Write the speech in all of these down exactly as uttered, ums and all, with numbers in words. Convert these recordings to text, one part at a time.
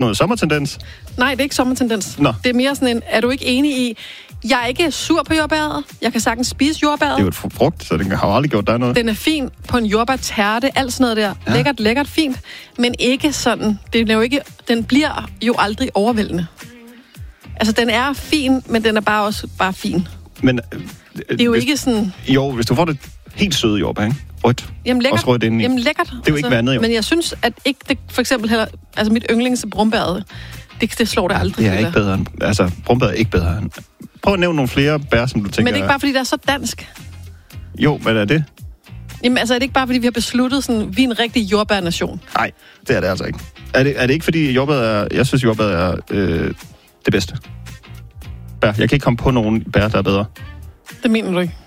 noget sommertendens? Nej, det er ikke sommertendens. Nå. Det er mere sådan en, er du ikke enig i, jeg er ikke sur på jordbæret. Jeg kan sagtens spise jordbæret. Det er jo et frugt, så den har jo aldrig gjort dig noget. Den er fin på en jordbærtærte, alt sådan noget der. Ja. Lækkert, lækkert, fint. Men ikke sådan, det er jo ikke, den bliver jo aldrig overvældende. Altså, den er fin, men den er bare også bare fin. Men, øh, Det er jo hvis, ikke sådan... Jo, hvis du får det helt søde jordbær, ikke? Rødt. Jamen lækkert. Også rødt indeni. Jamen lækkert. Det er jo ikke vandet, jo. Men jeg synes, at ikke det, for eksempel heller... Altså, mit yndlings brumbæret, det, det slår det aldrig. Det er ikke bedre end... Altså, brumbær er ikke bedre end... Prøv at nævne nogle flere bær, som du tænker... Men det er ikke bare, fordi det er så dansk. Jo, hvad er det? Jamen altså, er det ikke bare, fordi vi har besluttet, sådan, vi er en rigtig jordbærnation? Nej, det er det altså ikke. Er det, er det ikke, fordi jordbær er... Jeg synes, jordbær er øh, det bedste. Bær. Jeg kan ikke komme på nogen bær, der er bedre. Det mener du ikke?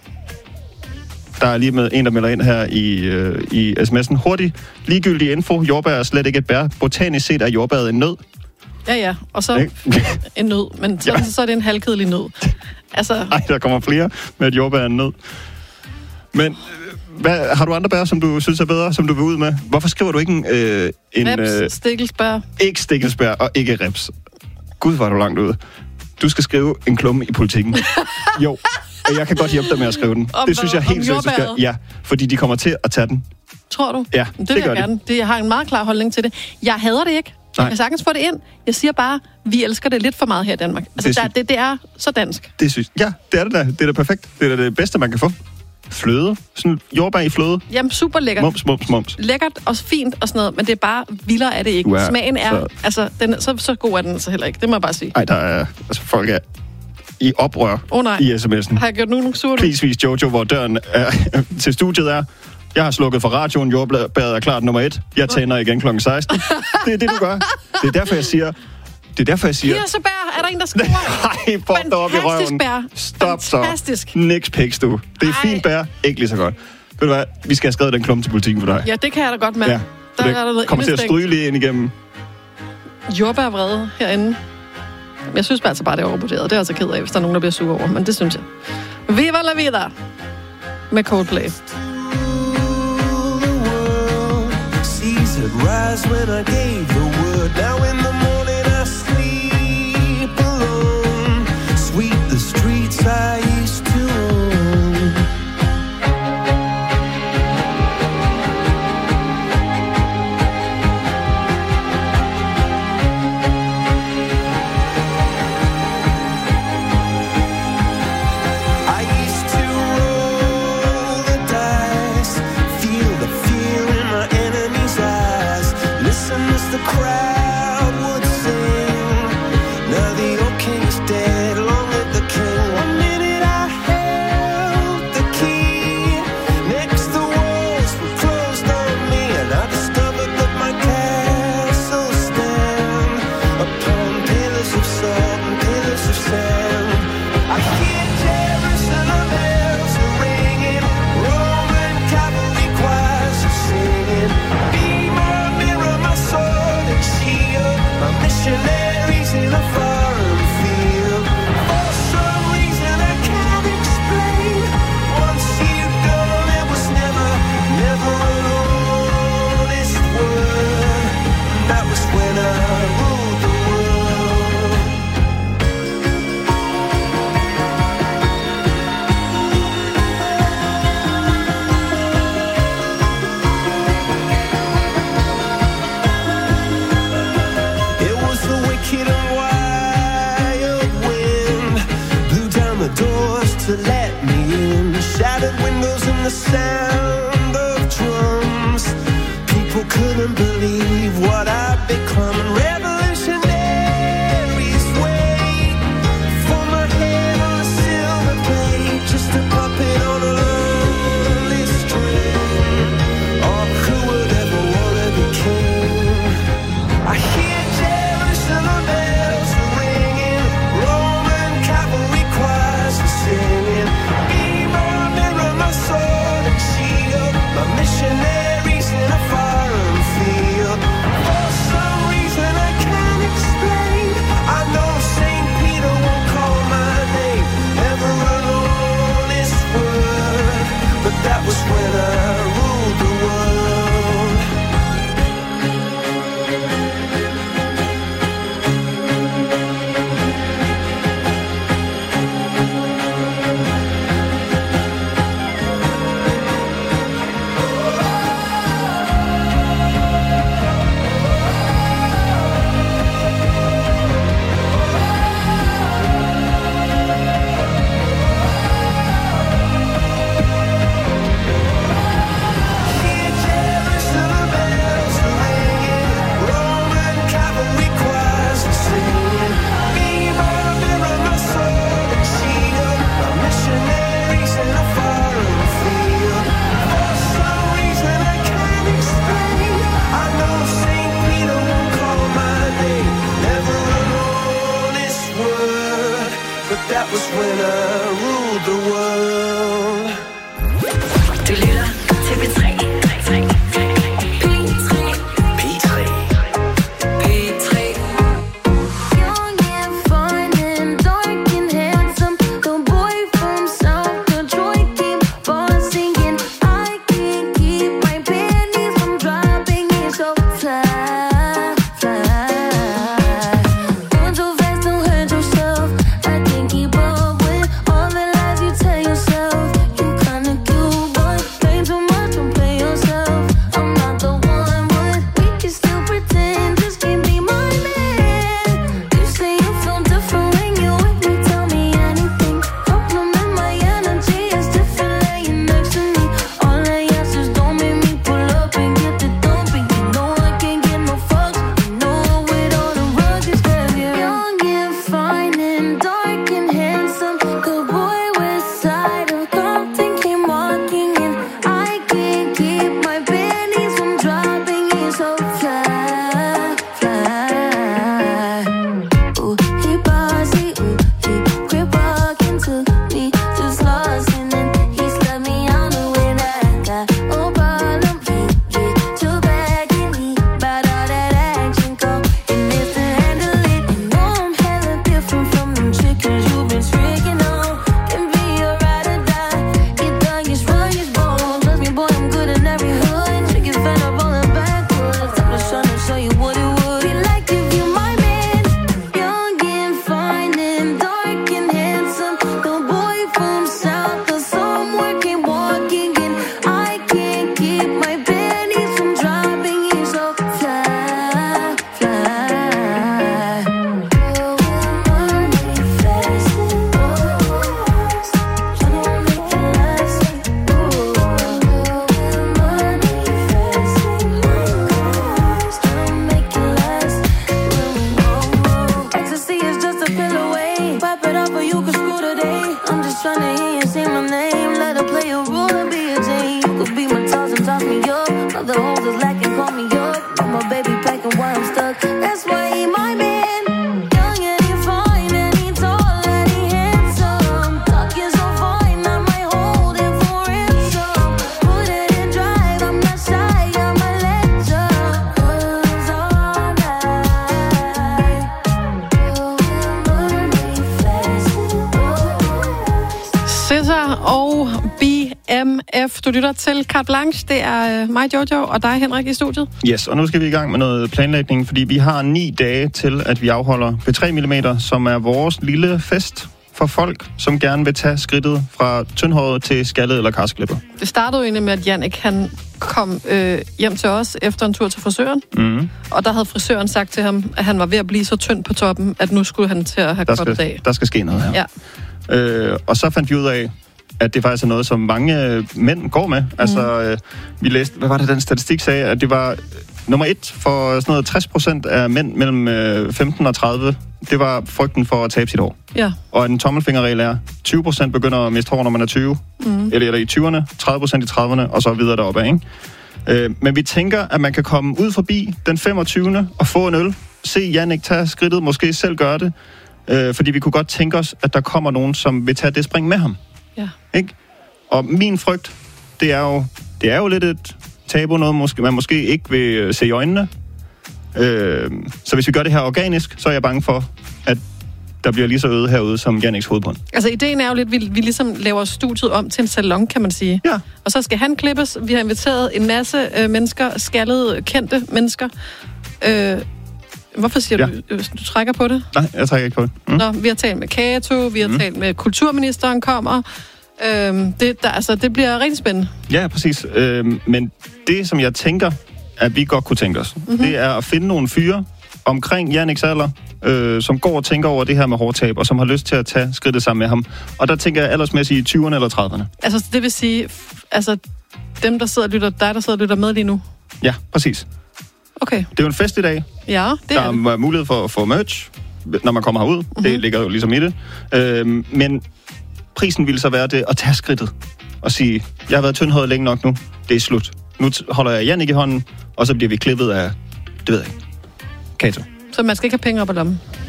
Der er lige med en, der melder ind her i, øh, i sms'en. Hurtigt, ligegyldig info. Jordbær er slet ikke et bær. Botanisk set er jordbæret en nød. Ja, ja. Og så en nød. Men så, ja. så er det en halvkedelig nød. Altså... Nej, der kommer flere med, at jordbær er en nød. Men øh, hvad, har du andre bær, som du synes er bedre, som du vil ud med? Hvorfor skriver du ikke en... Øh, en Reps, øh, stikkelsbær. Ikke stikkelsbær og ikke reps. Gud, var du langt ude. Du skal skrive en klumme i Politikken. Jo, og jeg kan godt hjælpe dig med at skrive den. Om, det synes jeg helt seriøst, du skal. Ja, fordi de kommer til at tage den. Tror du? Ja, det, det vil gør jeg gerne. Det, jeg har en meget klar holdning til det. Jeg hader det ikke. Jeg Nej. kan sagtens få det ind. Jeg siger bare, vi elsker det lidt for meget her i Danmark. Altså, Det det, synes- der, det, det er så dansk. Det synes Ja, det er det da. Det er da perfekt. Det er da det bedste, man kan få. Fløde. Sådan jordbær i fløde. Jamen, super lækkert. Mums, mums, mums. Lækkert og fint og sådan noget, men det er bare vildere er det ikke. Du er Smagen er, så- altså, den, er- så, så god er den så heller ikke. Det må jeg bare sige. Ej, der er... Altså, folk er i oprør Åh oh, nej, i sms'en. har jeg gjort nogen sure? Please vis Jojo, hvor døren er, til studiet er. Jeg har slukket for radioen. Jordbæret er klart nummer et. Jeg tænder igen klokken seksten. Det er det, du gør. Det er derfor, jeg siger... Det er derfor, jeg siger... Kirsebær, er der en, der skriver? Nej, få dig op i røven. Fantastisk bær. Stop så. Fantastisk. Niks piks, du. Det er Ej. fint bær, ikke lige så godt. Ved du hvad? Vi skal have skrevet den klumme til Politikken for dig. Ja, det kan jeg da godt mærke. Ja. Der Det er der noget kommer til at indestængt. stryge lige ind igennem. Jordbærvrede herinde. Jeg synes bare altså bare, det er overvurderet. Det er jeg altså ked af, hvis der er nogen, der bliver sure over. Men det synes jeg. Viva la vida! Med Coldplay. Seas had rise when I gave the word. Now in the morning I sleep alone. Sweep the streets I used to own. I used to roll the dice, feel the fear in my enemy's eyes. Listen as the that was when I ruled the world. Du lytter til P tre. Du lytter til Carte Blanche. Det er mig, Jojo, og dig, Henrik, i studiet. Yes, og nu skal vi i gang med noget planlægning, fordi vi har ni dage til, at vi afholder B tre millimeter, som er vores lille fest for folk, som gerne vil tage skridtet fra tyndhåret til skaldet eller karsklippet. Det startede jo egentlig med, at Jannik, han kom øh, hjem til os efter en tur til frisøren, mm. og der havde frisøren sagt til ham, at han var ved at blive så tynd på toppen, at nu skulle han til at have kottet af. Der skal ske noget her. Ja. Øh, og så fandt vi ud af, at det faktisk er noget, som mange mænd går med. Mm. Altså, øh, vi læste, hvad var det, den statistik sagde? At det var øh, nummer et for sådan noget tres procent af mænd mellem øh, femten og tredive. Det var frygten for at tabe sit hår. Ja. Og en tommelfingerregel er, tyve procent begynder at miste hår, når man er tyve. Mm. Eller, eller i tyverne, tredive procent i trediverne, og så videre deroppe, ikke? Øh, men vi tænker, at man kan komme ud forbi den femogtyvende og få en øl. Se Jannik tage skridtet, måske selv gøre det. Øh, fordi vi kunne godt tænke os, at der kommer nogen, som vil tage det spring med ham. Ja. Ikke? Og min frygt, det er jo, det er jo lidt et tabu, noget måske, man måske ikke vil se i øjnene. Øh, så hvis vi gør det her organisk, så er jeg bange for, at der bliver lige så øde herude som Janniks hovedbund. Altså, ideen er jo lidt, at vi, vi ligesom laver studiet om til en salon, kan man sige. Ja. Og så skal han klippes. Vi har inviteret en masse øh, mennesker, skaldede, kendte mennesker. Øh, hvorfor siger ja. du, du trækker på det? Nej, jeg trækker ikke på det. Mm. Nå, vi har talt med Kato, vi har mm. talt med kulturministeren kommer. Øhm, det, der, altså, det bliver rigtig spændende. Ja, præcis. Øhm, men det, som jeg tænker, at vi godt kunne tænke os, mm-hmm. det er at finde nogle fyre omkring Janniks alder, øh, som går og tænker over det her med hårtab, og som har lyst til at tage skridtet sammen med ham. Og der tænker jeg aldersmæssigt i tyverne eller trediverne. Altså, det vil sige, altså, dem, der sidder og lytter, dig, der sidder og lytter med lige nu? Ja, præcis. Okay. Det er jo en fest i dag. Ja, det der er det. Der er mulighed for at få merch, når man kommer herud. Mm-hmm. Det ligger jo ligesom i det. Øhm, men prisen ville så være det at tage skridtet og sige, jeg har været tyndhåret længe nok nu, det er slut. Nu holder jeg Jannik i hånden, og så bliver vi klippet af, det ved jeg ikke, Kato. Så man skal ikke have penge op ad lommen?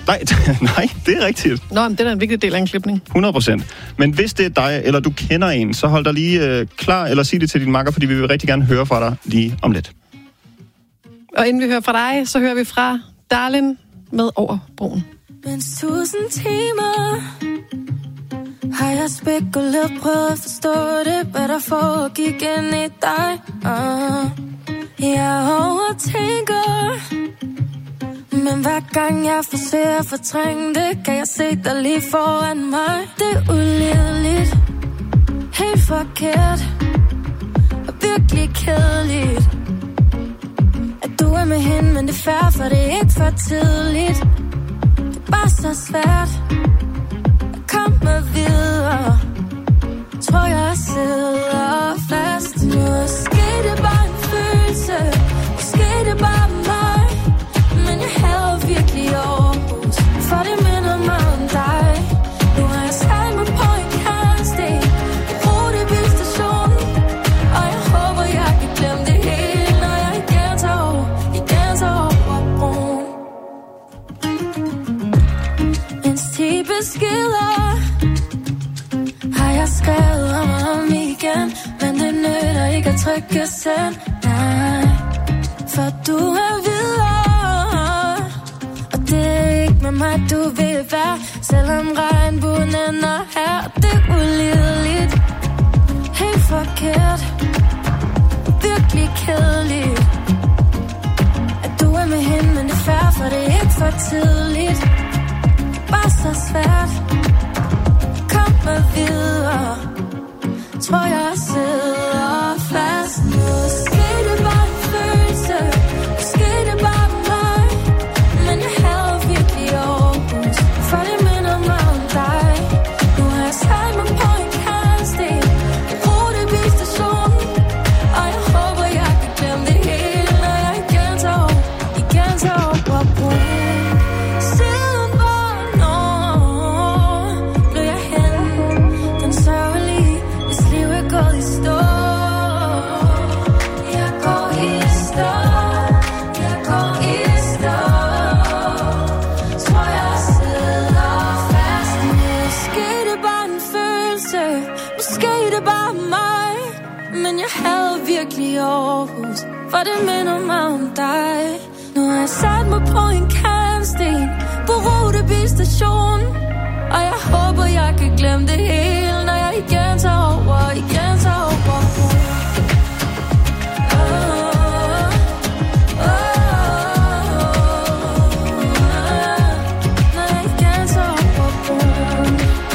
Nej, nej, det er rigtigt. Nå, men det er da en vigtig del af en klipning. hundrede procent. Men hvis det er dig, eller du kender en, så hold dig lige øh, klar, eller sig det til din makker, fordi vi vil rigtig gerne høre fra dig lige om lidt. Og inden vi hører fra dig, så hører vi fra Darlin med Over broen. Mens tusind timer har jeg spekuleret, prøvet at forstå det, hvad der foregik ind i dig. Uh, jeg overtænker, men hver gang jeg forsøger at fortrænge det, kan jeg se dig lige foran mig. Det er ulideligt, helt forkert og virkelig kedeligt, at du er med hende, men det er fair, for det er ikke for tidligt. Det er bare så svært at komme videre. Tror jeg sidder fast. Måske det bare en følelse, måske det bare mig, men jeg hader virkelig Aarhus, for det minder mig om dig. Nu har jeg sat mig på en kærsten på Rutebilstationen, og jeg håber jeg kan glemme det hele, når jeg igen tager over, igen tager over broen. Mens ti beskeder har jeg skrevet om og om igen, men det nytter ikke at trykke send. Nej, for du er videre, og det er ikke med mig du vil være, selvom regnbuen ender her. Det er ulideligt, helt forkert, virkelig kedeligt, at du er med hende, men det er fair, for det er ikke for tidligt. Bare så svært, kom med videre. Tror jeg sidder fast. Måske det bare en følelse, måske det bare mig, men jeg hader virkelig Aarhus, for det minder mig om dig. Nu har jeg sat mig på en kærsten på Rutebilstationen, og jeg håber jeg kan glemme det hele, når jeg igen tager over, igen tager over broen. Siden hvornår blev jeg henne, den sørgelige, hvis liv er gået i stå. Jeg går i stå, jeg går i stå. Tror jeg sidder fast. Måske det bare en følelse, måske det bare mig, men jeg hader virkelig Aarhus, for det minder mig om dig. Nu har jeg sat mig på en kantsten på Rutebilstationen, og jeg håber jeg kan glemme det hele, når jeg igen tager over, igen tager over broen. Oh, oh, oh, når jeg igen tager over broen.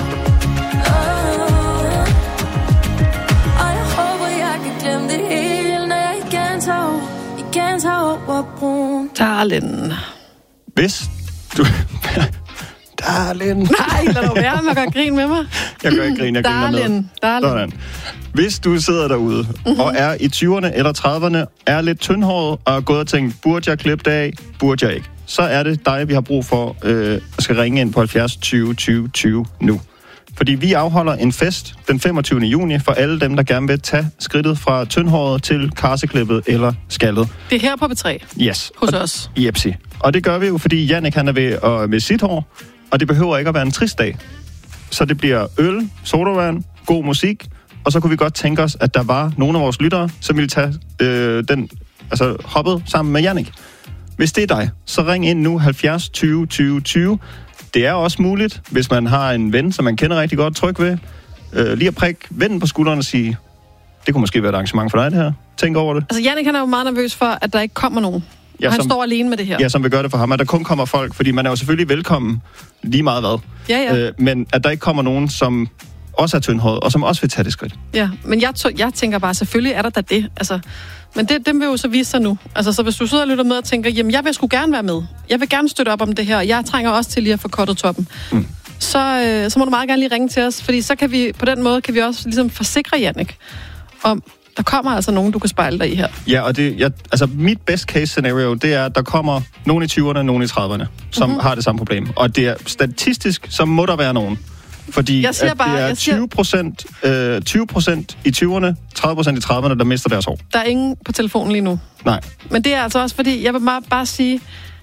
Oh, og jeg håber jeg kan glemme det hele, når jeg igen tager over, igen tager over broen. Darlin. Hvis du... Darlin. Nej, lad dog være med at gøre grin med mig. Jeg gør ikke grin, jeg griner med. Darlin, Darlin. Sådan. Hvis du sidder derude mm-hmm. og er i tyverne eller trediverne, er lidt tyndhåret og er gået og tænkt, burde jeg klippe det af, burde jeg ikke, så er det dig, vi har brug for øh, at skal ringe ind på halvfjerds tyve tyve tyve nu. Fordi vi afholder en fest den femogtyvende juni for alle dem, der gerne vil tage skridtet fra tyndhåret til karseklippet eller skaldet. Det er her på B tre. Yes. Hos og, os. Jepsi. Og det gør vi jo, fordi Jannik han er ved at med sit hår, og det behøver ikke at være en trist dag. Så det bliver øl, sodavand, god musik, og så kunne vi godt tænke os, at der var nogle af vores lyttere, som ville tage øh, den, altså hoppet sammen med Jannik. Hvis det er dig, så ring ind nu halvfjerds tyve tyve tyve. Det er også muligt, hvis man har en ven, som man kender rigtig godt, tryk ved, øh, lige at prikke vennen på skulderen og sige, det kunne måske være et arrangement for dig, det her. Tænk over det. Altså, Jannik han er jo meget nervøs for, at der ikke kommer nogen. Ja, han som, står alene med det her. Ja, som vil gøre det for ham, at der kun kommer folk, fordi man er jo selvfølgelig velkommen lige meget hvad. Ja, ja. Øh, men at der ikke kommer nogen, som også er tyndhåret, og som også vil tage det skridt. Ja, men jeg, t- jeg tænker bare, selvfølgelig er der da det. Altså, men det, det vil jo så vise sig nu. Altså, så hvis du sidder og lytter med og tænker, jamen, jeg vil sgu gerne være med. Jeg vil gerne støtte op om det her. Jeg trænger også til lige at få kottet toppen. Mm. Så, øh, så må du meget gerne lige ringe til os, fordi så kan vi, på den måde kan vi også ligesom forsikre Jannik om, der kommer altså nogen, du kan spejle dig i her. Ja, og det, jeg, altså mit best case scenario, det er, at der kommer nogen i tyverne og nogen i trediverne, som mm-hmm. har det samme problem. Og det er statistisk, så må der være nogen. Fordi jeg siger at bare, det er tyve procent, øh, tyve procent i tyverne, tredive procent i trediverne, der mister deres hår. Der er ingen på telefonen lige nu. Nej. Men det er altså også fordi, jeg vil bare, bare sige,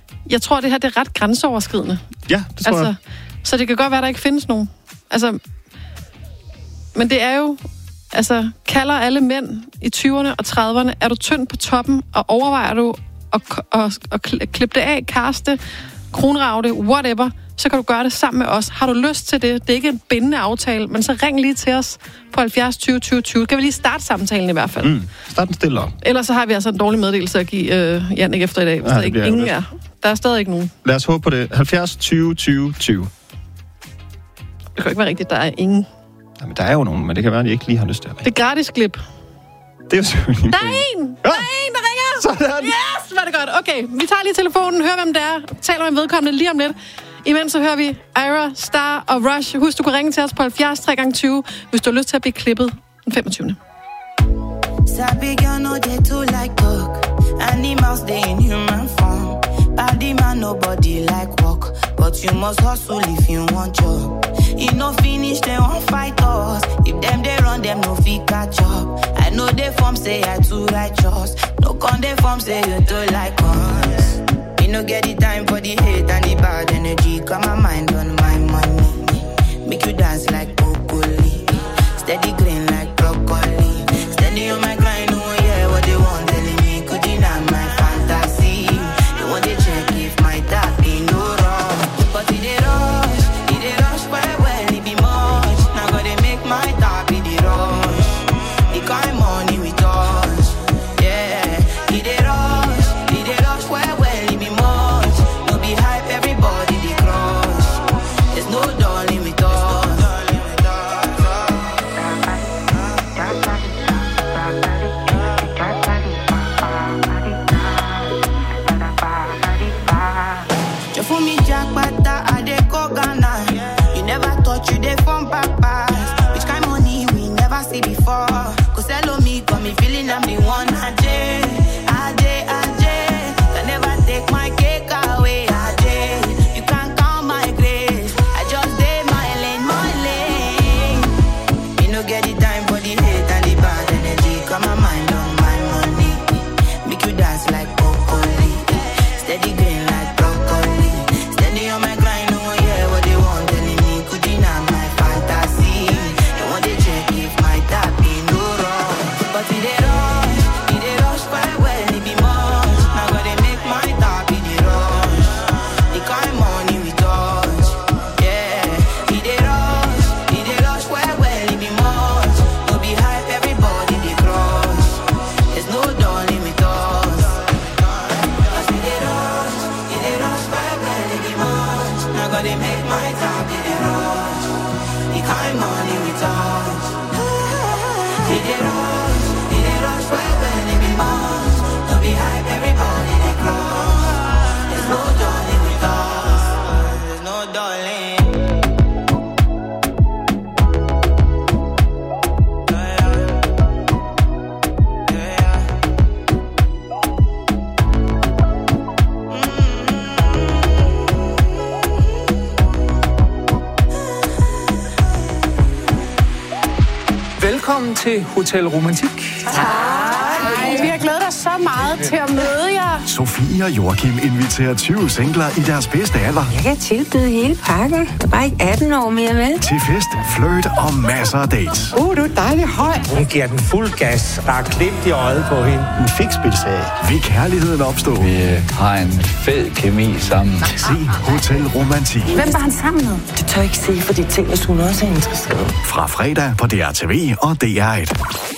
jeg tror, det her det er ret grænseoverskridende. Ja, det tror altså, jeg. Så det kan godt være, at der ikke findes nogen. Altså, men det er jo... Altså, kalder alle mænd i tyverne og trediverne, er du tynd på toppen, og overvejer du at, at, at klippe det af, kaste, kronrave det, whatever, så kan du gøre det sammen med os. Har du lyst til det? Det er ikke en bindende aftale, men så ring lige til os på halvfjerds tyve tyve tyve. Kan vi lige starte samtalen i hvert fald? Mm, start den stille op. Ellers så har vi altså en dårlig meddelelse at give øh, Jannik efter i dag, hvis ja, der ikke ingen er. Der er stadig ikke nogen. Lad os håbe på det. halvfjerds tyve tyve tyve. Det kan ikke være rigtigt, der er ingen. Jamen, der er jo nogen, men det kan være, at de ikke lige har lyst til at ringe. Det er gratis klip. Det er jo selvfølgelig... Der er en! Ja. Der er en, der ringer! Sådan! Yes, var det godt. Okay, vi tager lige telefonen, hører hvem det er, taler med vedkommende lige om lidt. Imens så hører vi Ira, Star og Rush. Husk, du kan ringe til os på halvfjerds tre gange tyve, hvis du har lyst til at blive klippet den femogtyvende Sabi girl no dey too like talk. Animals dey in human form. Body man nobody like work, but you must hustle if you want job. E no finish they won't fight us. If them they run them no fit catch up. I know they form say I too righteous. No con they form say you too like us. Me no get the time for the hate and the bad energy. Got my mind on my money. Make you dance like broccoli. Steady green like broccoli. Steady on my grind, oh yeah, what they want telling me could deny my fantasy. They want to check if my tap ain't no wrong. But it dey rush, it dey rush well well, it be much. Now gotta make my tap it dey rush. The kind money we touch, yeah. It dey rush, it dey rush well well, it be much. No be hype, everybody dey crush. There's no darling with us. For me, Jackpata, I dey go Ghana. You never thought you dey from papas. Which kind money we never see before. Cause hello me, got me feeling I'm the one. Ajay, Ajay, Ajay. Can never take my cake away, Ajay. You can't count my grace. I just dey my lane, my lane. Me no get the time for the hate and the bad energy. Got my mind on my money. Make you dance like broccoli. Steady green like broccoli. On my grind, oh yeah, what they want telling me could deny my fantasy. They want to check if my tap ain't no wrong. But it dey rush, it dey rush quite well, it be much. Now gotta make my tap, it dey rush. The kind money we touch, yeah. It dey rush, it dey rush quite well, it be much. No be hype, everybody dey crush. There's no darling with us. Cause it dey rush, it dey rush quite well, it be much. Now gotta make my top in the rush. The kind money we touch. It dey rush, it dey rush right when it be much. Don't be hype, everybody they crush. There's no darling with us. There's no darling. Velkommen til Hotel Romantik. Tak. Vi har glædet os så meget til at møde jer. Sofie og Joachim inviterer tyve singler i deres bedste alder. Jeg kan tilbyde hele pakken. Jeg er bare ikke atten år mere, vel? Til fest, flirt og masser af dates. Uh, du er dejlig høj. Hun giver den fuld gas. Der er glimt i øjet på hende. En fikspilsag. Vil kærligheden opstå? Vi har en fed kemi sammen. Se Hotel Romantik. Hvem var han sammen med? Det tør jeg ikke se, fordi tænk, hvis hun også er interesseret. Fra fredag på D R T V og D R et.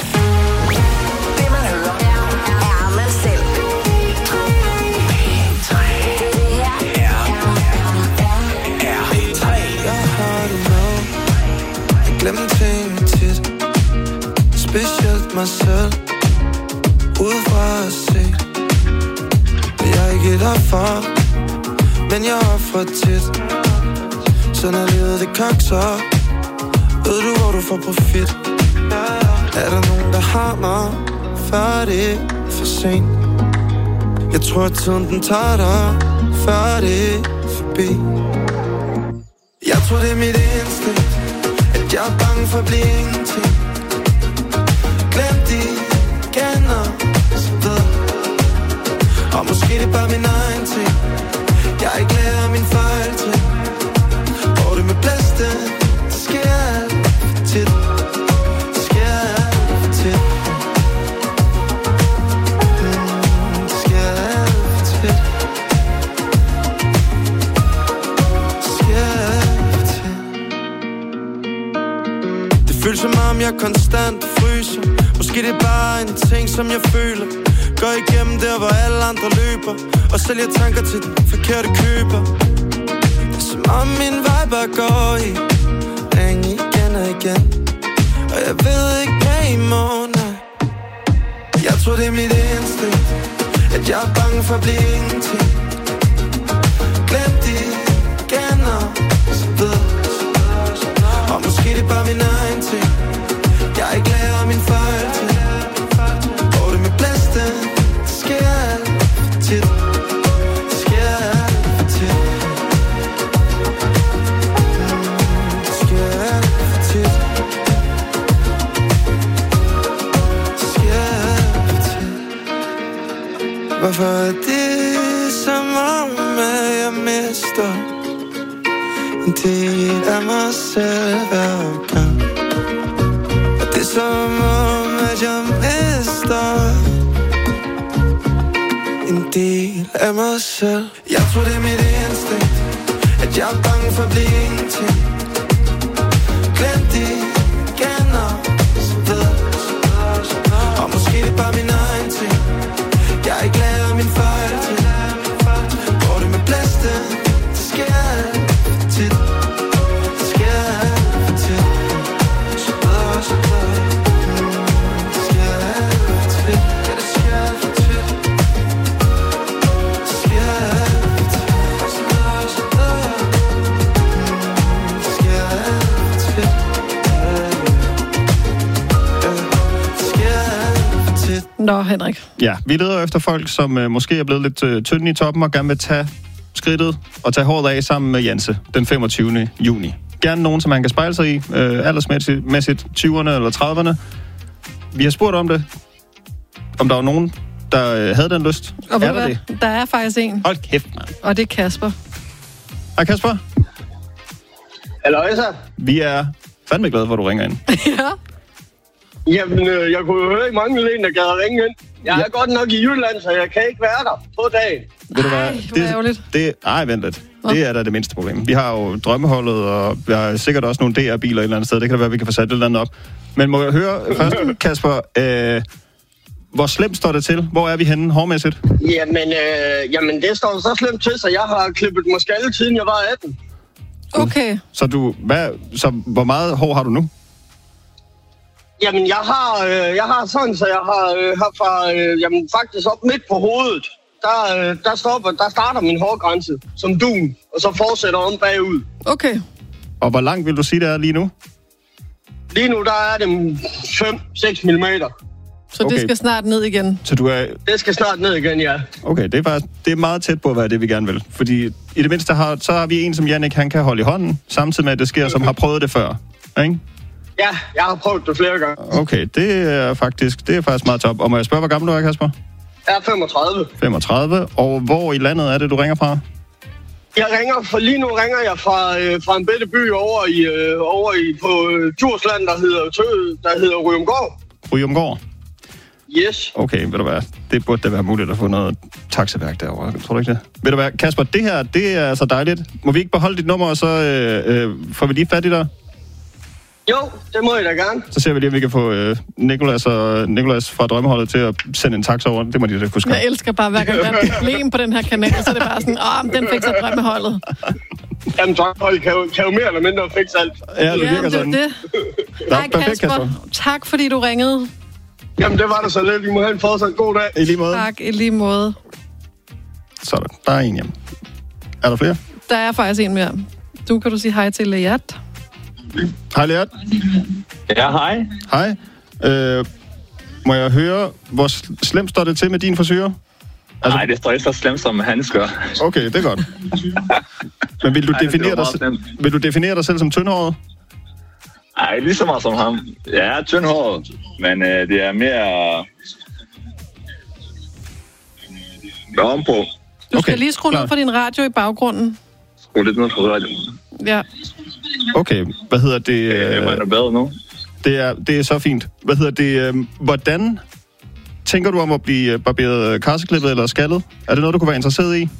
Glemmer ting tit. Specielt mig selv. Udefra at se. Jeg er ikke derfor, men jeg offrer tit. Så når livet det kakser, ved du hvor du får profit. Er der nogen der har mig, før det er for sent? Jeg tror at tiden den tager dig, før det er forbi. Jeg tror det er mit instinkt, at jeg er bange for at blive ingenting. Glem de kender, så ved. Og måske det er bare min egen ting. Føles som om jeg konstant fryser. Måske det er bare en ting som jeg føler. Går igennem der hvor alle andre løber, og sælger tanker til den forkerte køber. Det er som om min vej bare går i ring igen og igen. Og jeg ved ikke hvad i morgen. Jeg tror det er mit instinkt, at jeg er bange for at blive ingenting. Glem det igen og så videre. Og måske det er bare min egen ting. Jeg er ikke lærer af min fejl til. Og det med blæste, det sker alt for tit. Det sker alt for tit. Det sker alt for tit. Det sker alt for tit. Hvorfor er det som om, at jeg mister en del af mig selv hver gang? Og det er som om, at jeg mister en del af mig selv. Jeg tror det er mit instinkt, at jeg er bange for at blive ingenting. Glem det igen og så videre. Og måske det er bare min egen ting. Jeg er ikke lærer af min fejl til. Går det med blæste, det sker alt for tit. Det sker alt for tit. Så videre, så videre. Det sker alt for tit. Ja, det sker alt for tit. Det sker alt for tit. Så videre, så videre. Det sker alt for tit. Det sker alt for tit. Nå, Henrik. Ja, vi leder efter folk, som øh, måske er blevet lidt øh, tynde i toppen og gerne vil tage skridtet og tage håret af sammen med Janse den femogtyvende juni. Gerne nogen, som man kan spejle sig i, øh, aldersmæssigt tyverne eller trediverne. Vi har spurgt om det, om der var nogen, der øh, havde den lyst. Og ved er du der hvad? det? Der er faktisk en. Hold kæft, mand. Og det er Kasper. Hej Kasper. Halløjsa. Vi er fandme glade for, at du ringer ind. Ja. Jamen, øh, jeg kunne jo høre ikke mangle en, der gad ringe ind. Jeg Ja. er godt nok i Jylland, så jeg kan ikke være der på dagen. Ved du hvad? Ej, hvor ærgerligt. Det, ej, vent lidt. Det er da det mindste problem. Vi har jo drømmeholdet, og vi har sikkert også nogle D R-biler et eller andet sted. Det kan da være, at vi kan få sat et eller andet op. Men må jeg høre først, Kasper, øh, hvor slemt står det til? Hvor er vi henne hårmæssigt? Jamen, øh, jamen, det står så slemt til, så jeg har klippet mig skalle, siden jeg var atten. Okay. Så, du, hvad, så hvor meget hår har du nu? Jamen, jeg har, øh, jeg har sådan, så jeg har, øh, har fra, øh, jamen, faktisk op midt på hovedet. Der, øh, der, stopper, der starter min hårgrænse som dun, og så fortsætter om bagud. Okay. Og hvor langt vil du sige, det er lige nu? Lige nu, der er det fem til seks millimeter. Så okay. Det skal snart ned igen? Så du er... Det skal snart ned igen, ja. Okay, det er, faktisk, det er meget tæt på at være det, vi gerne vil. Fordi i det mindste har, så har vi en, som Jannik, han kan holde i hånden, samtidig med, at det sker, som har prøvet det før. Ikke? Ja, jeg har prøvet det flere gange. Okay, det er faktisk, det er faktisk meget top. Og må jeg spørge, hvor gammel du er, Kasper? Jeg er femogtredive. femogtredive. Og hvor i landet er det, du ringer fra? Jeg ringer, for lige nu ringer jeg fra, øh, fra en bitte by over i, øh, over i på øh, Djursland, der hedder, Tø, der hedder Ryumgård. Ryumgård? Yes. Okay, ved du hvad, det burde da være muligt at få noget taxaværk derovre, tror du ikke det? Ved du hvad, Kasper, det her, det er så dejligt. Må vi ikke beholde dit nummer, og så øh, øh, får vi lige fat i dig? Jo, det må jeg da gerne. Så ser vi lige, om vi kan få øh, Nicolas og Nicolas fra Drømmeholdet til at sende en taxa over. Det må de da kunne skrive. Jeg elsker bare, hver gang der er et problem på den her kanal, så er det bare sådan, åh, den fik så Drømmeholdet. Jamen, Drømmeholdet kan jo, kan jo mere eller mindre fikse alt. Ja, det virker Jamen, sådan. Det er det. Hej perfekt, Kasper. Kasper. Tak fordi du ringede. Jamen, det var det så lidt. Vi må have en fortsat god dag. I lige måde. Tak, i lige måde. Sådan, der er en hjem. Er der flere? Der er faktisk en mere. Du kan du sige hej til Leat. Hej, Leat. Ja, hej. Hej. Øh, må jeg høre, hvor slemt står det til med din frisyr? Altså... Nej, det står ikke så slemt, som hans gør. Okay, det er godt. Men vil du, Ej, definere dig, vil du definere dig selv som tyndhåret? Nej, lige så meget som ham. Jeg er tyndhåret, men øh, det er mere... Hvad om på? Du skal okay, lige skrue ned for din radio i baggrunden. Skru lidt ned for radioen. Ja. Okay, hvad hedder det? Øh, er det bedre nu? Det er, det er så fint. Hvad hedder det? Øh, hvordan tænker du om at blive barberet, karseklippet eller skaldet? Er det noget, du kunne være interesseret i?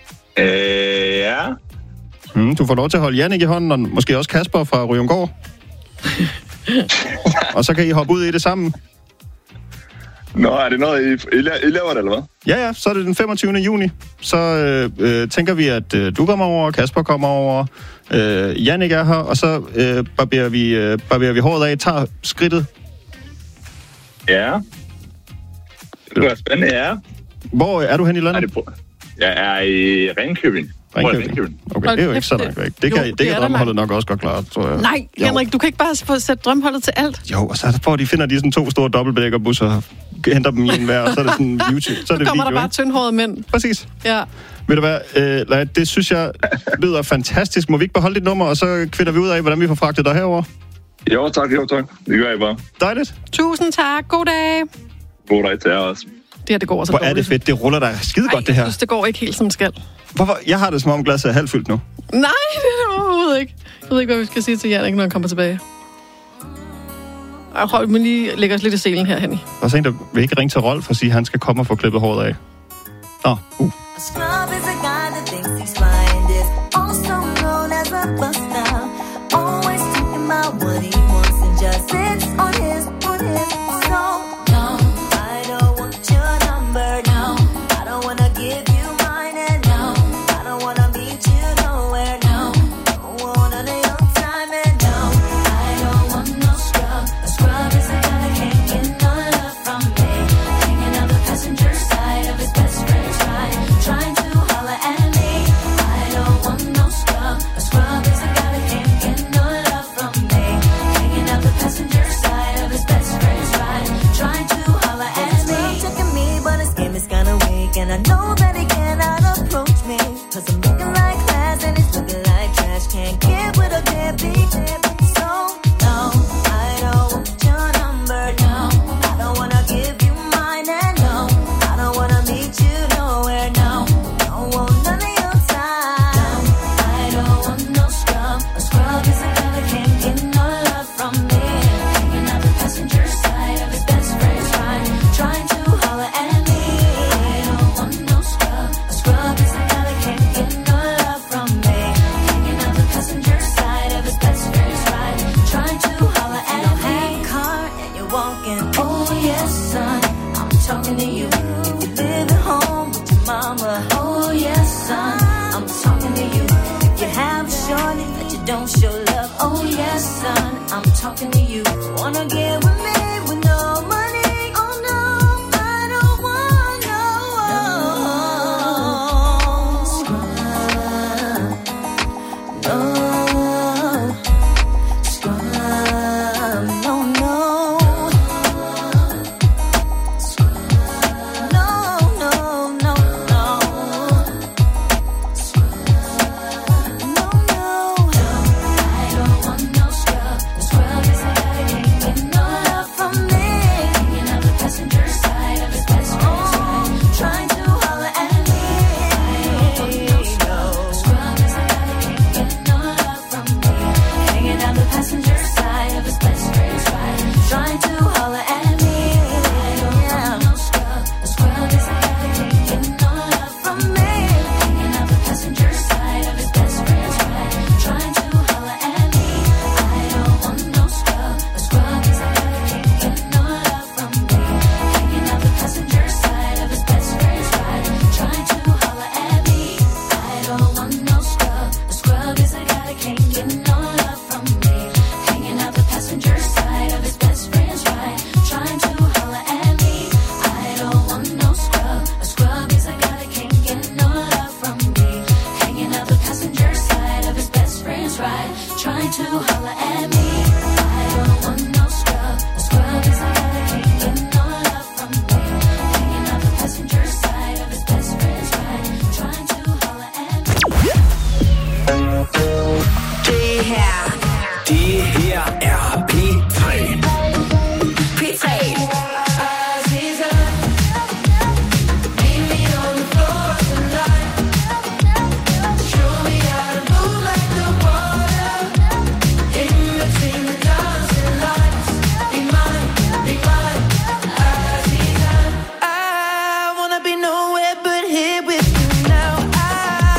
Øh, ja. Hmm, du får lov til at holde Jannik i hånden, og måske også Kasper fra Ryumgård. Og så kan I hoppe ud i det sammen. Nå, er det noget, I, I, la- I laver det, eller hvad? Ja, ja, så er det den femogtyvende juni. Så øh, øh, tænker vi, at øh, du kommer over, Kasper kommer over, øh, Jannik er her, og så øh, barberer, vi, øh, barberer vi håret af, tager skridtet. Ja. Det bliver spændende, ja. Hvor er du hen i landet? Er det på? Jeg er i Ringkøbing. Ringkøbing. Okay, det er jo ikke så langt væk. Det kan, jo, det det kan drømmeholdet nok også godt klare, tror jeg. Nej, Henrik, du kan ikke bare få sætte drømmeholdet til alt. Jo, og så får de, finder de sådan to store dobbeltdækkerbusser, henter dem i en hver, og så er det sådan YouTube. Så er det kommer video, der bare tyndhårede mænd. Præcis. Ja. Ved du hvad, øh, Lad, det synes jeg lyder fantastisk. Må vi ikke beholde dit nummer, og så kvinder vi ud af, hvordan vi får fragtet dig herover? Jo, tak, jo, tak. Det gør jeg bare. Dejligt. Tusind tak. God dag. God dag til jer også. Det her, det går så Hvor er det fedt. Det ruller der skide godt, det her. Jeg synes, det går ikke helt som skal. Hvorfor? Jeg har det som om glasset er halvfyldt nu. Nej, det er det overhovedet ikke. Jeg ved ikke, hvad vi skal sige til Jannik, når han kommer tilbage. Jeg prøver, vi lige lægge os lidt i selen her, Henny. Der er så en, der vil ikke ringe til Rolf for at sige, at han skal komme og få klippet håret af. Nå, uh.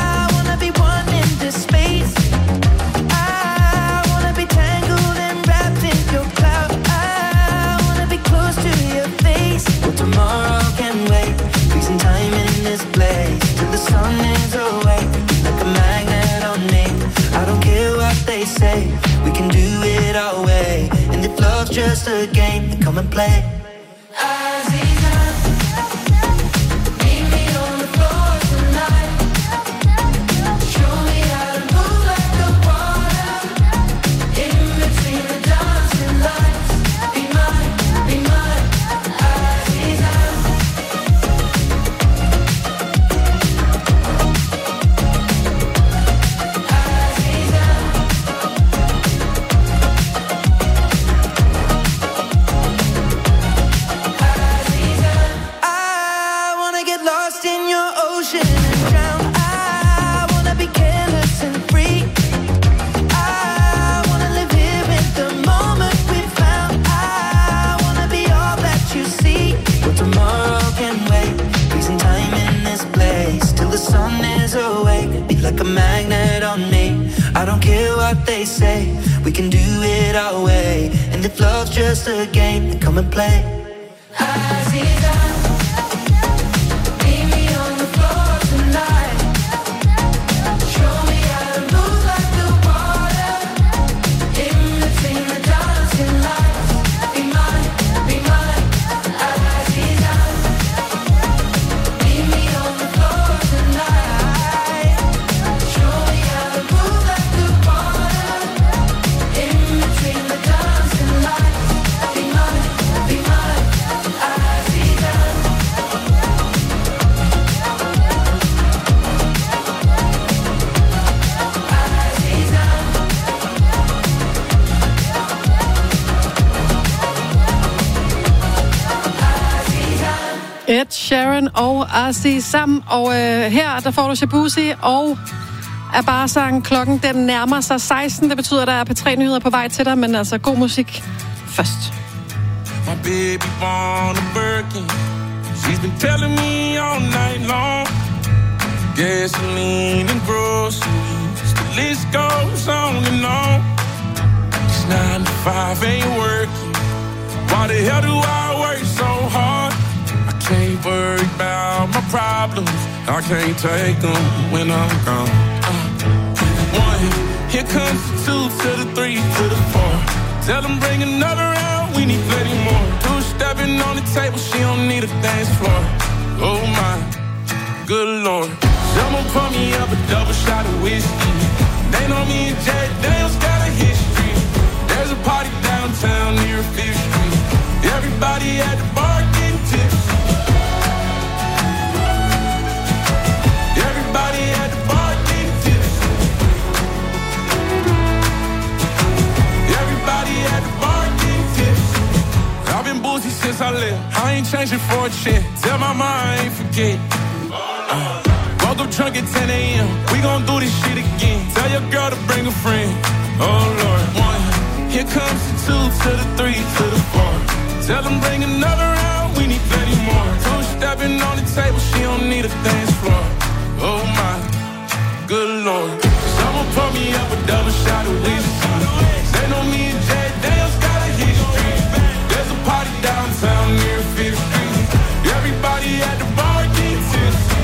Wrapped say we can do it our way. And if love's just a game, then come and play. Like a magnet on me. I don't care what they say, we can do it our way. And if love's just a game, then come and play. Ed Sheeran og Aziz sammen, og øh, her der får du Shabuzi og Abba-sang. Klokken den nærmer sig seksten, det betyder, at der er P tre nyheder på vej til dig, men altså god musik først. My baby born a Birkin. She's been telling me all night long. Gasoline and groceries, the list goes on and on. It's nine to five, ain't working. Why the hell do I work so hard? Can't worry about my problems, I can't take them when I'm gone. uh, One, here comes the two to the three to the four. Tell them bring another round, we need plenty more. Two stepping on the table, she don't need a dance floor. Oh my, good lord. Someone pour me up a double shot of whiskey. They know me and Jack Daniels got a history. There's a party downtown near Fifth Street. Everybody at the bar getting tipsy. Everybody at the bar getting tipsy. Everybody at the bar getting tipsy. I've been boozy since I left, I ain't changing for a check. Tell my mind I ain't forget. uh, Woke up drunk at ten a.m. We gon' do this shit again. Tell your girl to bring a friend. Oh Lord. One, here comes the two to the three to the four. Tell them bring another round, we need plenty more. Two stepping on the table, she don't need a dance floor. Oh my, good lord. Someone pour me up a double shot of whiskey. They know me and Jack Daniels got a history. There's a party downtown near Fifth Street. Everybody at the bar getting tipsy.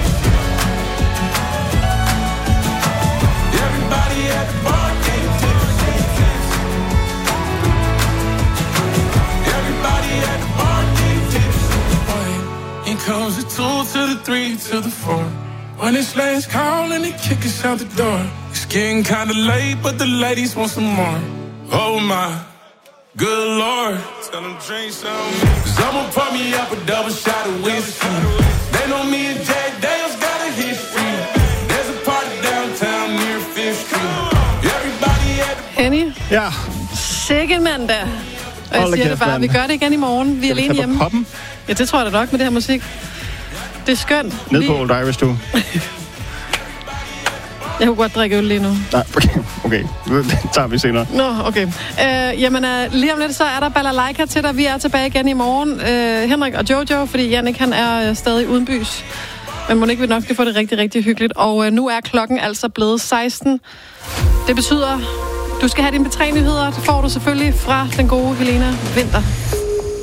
Everybody at the bar getting tipsy. Everybody at the bar getting tipsy. Here comes the two to the three to the four. When it's last call and they kick us out the door. It's getting kinda late, but the ladies want some more. Oh my, good lord. Tell them drink some. Someone pour me up a double shot of whiskey. They know me and Jack Daniels got a history. There's a party downtown near Fifth Street. Everybody at the... Henny? Ja. Sikke mandag. Og jeg siger det bare, vi gør det igen i morgen. Vi er alene hjemme. Poppen? Ja, det tror jeg da nok med det her musik. Det er skønt. Ned vi... på Old Irish, du. Jeg kunne godt drikke øl lige nu. Nej, okay. okay. Det tager vi senere. Nå, okay. Øh, jamen, øh, lige om lidt, så er der balalaika til dig. Vi er tilbage igen i morgen. Øh, Henrik og Jojo, fordi Jannik, han er øh, stadig udenbys. Men må ikke, vi nok skal få det rigtig, rigtig hyggeligt. Og øh, nu er klokken altså blevet seksten. Det betyder, du skal have dine P tre nyheder. Det får du selvfølgelig fra den gode Helena Vinter.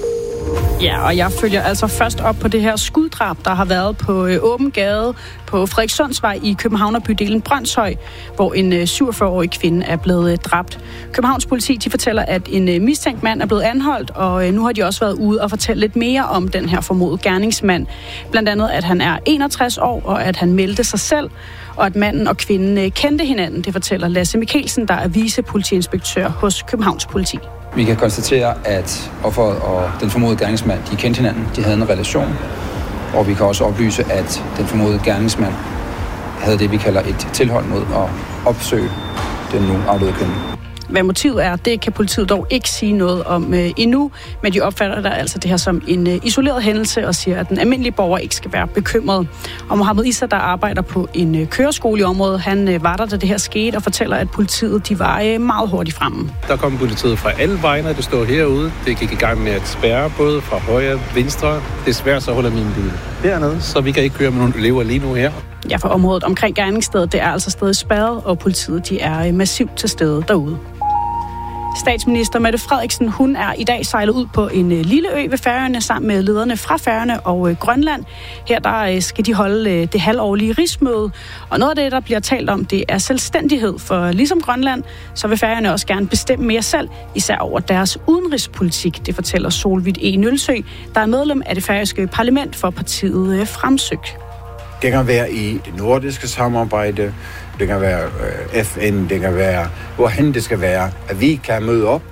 Ja, og jeg følger altså først op på det her skuddrab, der har været på øh, åben gade på Frederikssundsvej i Københavnerbydelen Brønshøj, hvor en øh, syvogfyrre-årig kvinde er blevet øh, dræbt. Københavns politi de fortæller, at en øh, mistænkt mand er blevet anholdt, og øh, nu har de også været ude og fortælle lidt mere om den her formodede gerningsmand. Blandt andet, at han er enogtres år, og at han meldte sig selv, og at manden og kvinden øh, kendte hinanden. Det fortæller Lasse Mikkelsen, der er vicepolitiinspektør hos Københavns politi. Vi kan konstatere, at offeret og den formodede gerningsmand, de kendte hinanden, de havde en relation. Og vi kan også oplyse, at den formodede gerningsmand havde det, vi kalder et tilhold mod at opsøge den nu afdøde kvinde. Hvad motivet er, det kan politiet dog ikke sige noget om øh, endnu, men de opfatter der altså det her som en øh, isoleret hændelse og siger, at den almindelige borger ikke skal være bekymret. Og Mohammed Issa, der arbejder på en øh, køreskole i området, han øh, var der, da det her skete, og fortæller, at politiet de var øh, meget hurtigt fremme. Der kom politiet fra alle vegne, det står herude. Det gik i gang med at spærre både fra højre og venstre. Desværre så holder min bil dernede, så vi kan ikke køre med nogle elever lige nu her. Ja, for området omkring gerningsstedet, det er altså stadig spærret, og politiet de er øh, massivt til stede derude. Statsminister Mette Frederiksen, hun er i dag sejlet ud på en øh, lille ø ved Færøerne sammen med lederne fra Færøerne og øh, Grønland. Her der øh, skal de holde øh, det halvårlige rigsmøde, og noget af det, der bliver talt om, det er selvstændighed, for ligesom Grønland, så vil Færøerne også gerne bestemme mere selv, især over deres udenrigspolitik, det fortæller Solvit E. Nølsø, der er medlem af det færøske parlament for partiet øh, Fremsyk. Det kan være i det nordiske samarbejde, det kan være øh, F N, det kan være, hvorhen det skal være, at vi kan møde op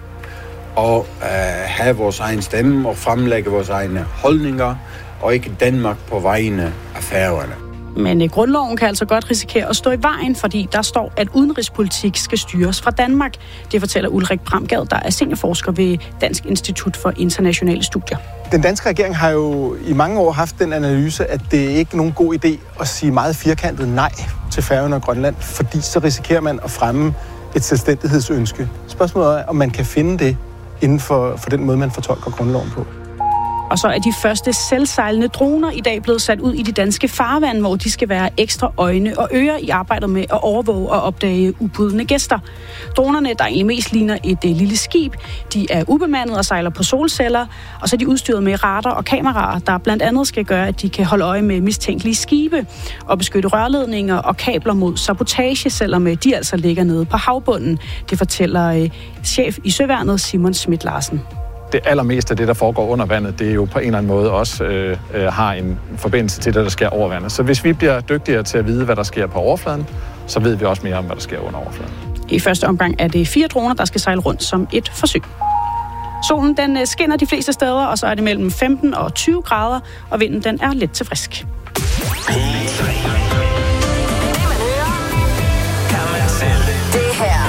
og øh, have vores egen stemme og fremlægge vores egne holdninger, og ikke Danmark på vegne af Færøerne. Men øh, grundloven kan altså godt risikere at stå i vejen, fordi der står, at udenrigspolitik skal styres fra Danmark. Det fortæller Ulrik Bramgad, der er seniorforsker ved Dansk Institut for Internationale Studier. Den danske regering har jo i mange år haft den analyse, at det ikke er nogen god idé at sige meget firkantet nej til Færøerne og Grønland, fordi så risikerer man at fremme et selvstændighedsønske. Spørgsmålet er, om man kan finde det inden for, for den måde, man fortolker grundloven på. Og så er de første selvsejlende droner i dag blevet sat ud i de danske farvande, hvor de skal være ekstra øjne og ører i arbejdet med at overvåge og opdage ubudne gæster. Dronerne, der egentlig mest ligner et uh, lille skib, de er ubemandet og sejler på solceller, og så er de udstyret med radar og kameraer, der blandt andet skal gøre, at de kan holde øje med mistænkelige skibe og beskytte rørledninger og kabler mod sabotage, selvom uh, de altså ligger nede på havbunden. Det fortæller uh, chef i Søværnet Simon Schmidt Larsen. Det allermeste af det, der foregår under vandet, det er jo på en eller anden måde også øh, øh, har en forbindelse til det, der sker over vandet. Så hvis vi bliver dygtigere til at vide, hvad der sker på overfladen, så ved vi også mere om, hvad der sker under overfladen. I første omgang er det fire droner, der skal sejle rundt som et forsøg. Solen den skinner de fleste steder, og så er det mellem femten og tyve grader, og vinden den er lidt til frisk. Det her.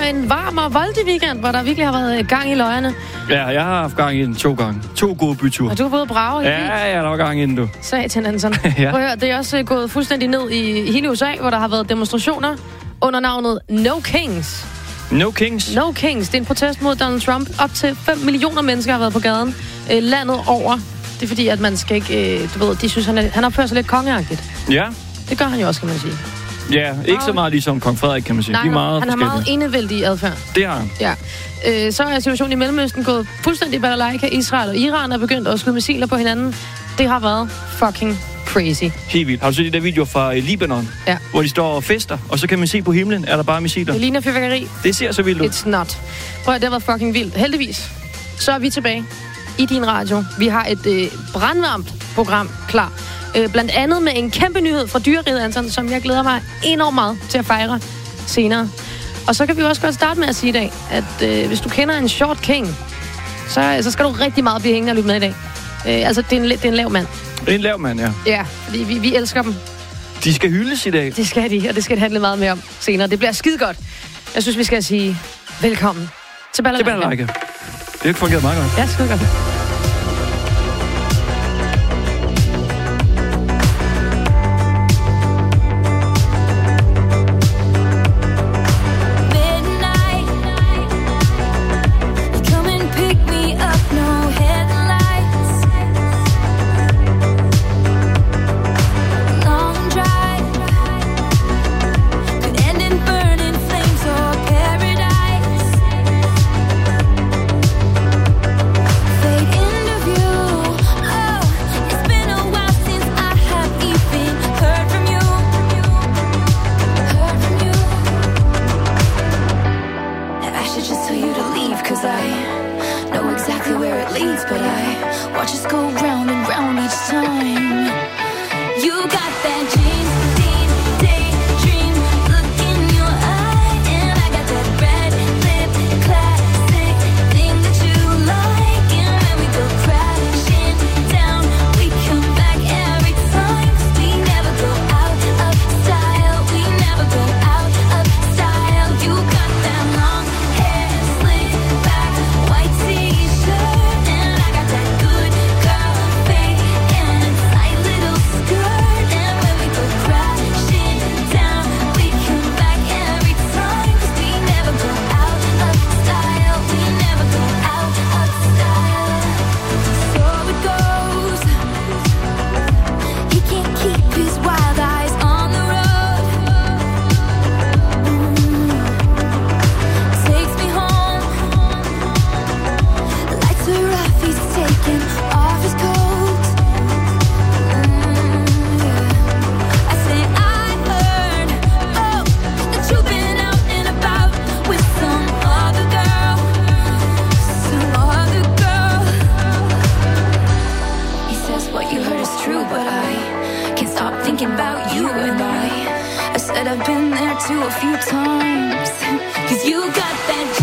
en varm og voldig weekend, hvor der virkelig har været gang i løjerne. Ja, jeg har haft gang i den to gange. To gode byture. Og du har både brage i Ja, ja, der var gang i den, du. Satan, Hansen. Ja. Prøv at høre, det er også gået fuldstændig ned i hele U S A, hvor der har været demonstrationer under navnet No Kings. No Kings? No Kings. Det er en protest mod Donald Trump. Op til fem millioner mennesker har været på gaden øh, landet over. Det er fordi, at man skal ikke... Øh, du ved, de synes, han, er, han opfører sig lidt kongeagtigt. Ja. Det gør han jo også, kan man sige. Ja, ikke så meget ligesom kong Frederik, kan man sige. Nej, De er meget han har meget enevældig adfærd. Det har han. Ja. Øh, så er situationen i Mellemøsten gået fuldstændig balalaika. Israel og Iran er begyndt at skyde missiler på hinanden. Det har været fucking crazy. Helt vildt. Har du set de der videoer fra øh, Libanon? Ja. Hvor de står og fester, og så kan man se på himlen, er der bare missiler. Det ligner fyrværkeri. Det ser så vildt ud. It's not. Prøv at det har været fucking vildt. Heldigvis. Så er vi tilbage i din radio. Vi har et øh, brandvarmt program klar. Øh, blandt andet med en kæmpe nyhed fra dyreriget, Anton, som jeg glæder mig enormt meget til at fejre senere. Og så kan vi også godt starte med at sige i dag, at øh, hvis du kender en short king, så, så skal du rigtig meget blive hængende og lytte med i dag. Øh, altså, det er, en, det er en lav mand. Det er en lav mand, ja. Ja, fordi vi, vi elsker dem. De skal hyldes i dag. Det skal de, og det skal det handle meget mere om senere. Det bliver skide godt. Jeg synes, vi skal sige velkommen til Balalaika. Til Balalaika. Det er ikke fungeret meget godt. Ja, skide godt. I've been there too a few times. Cause you got that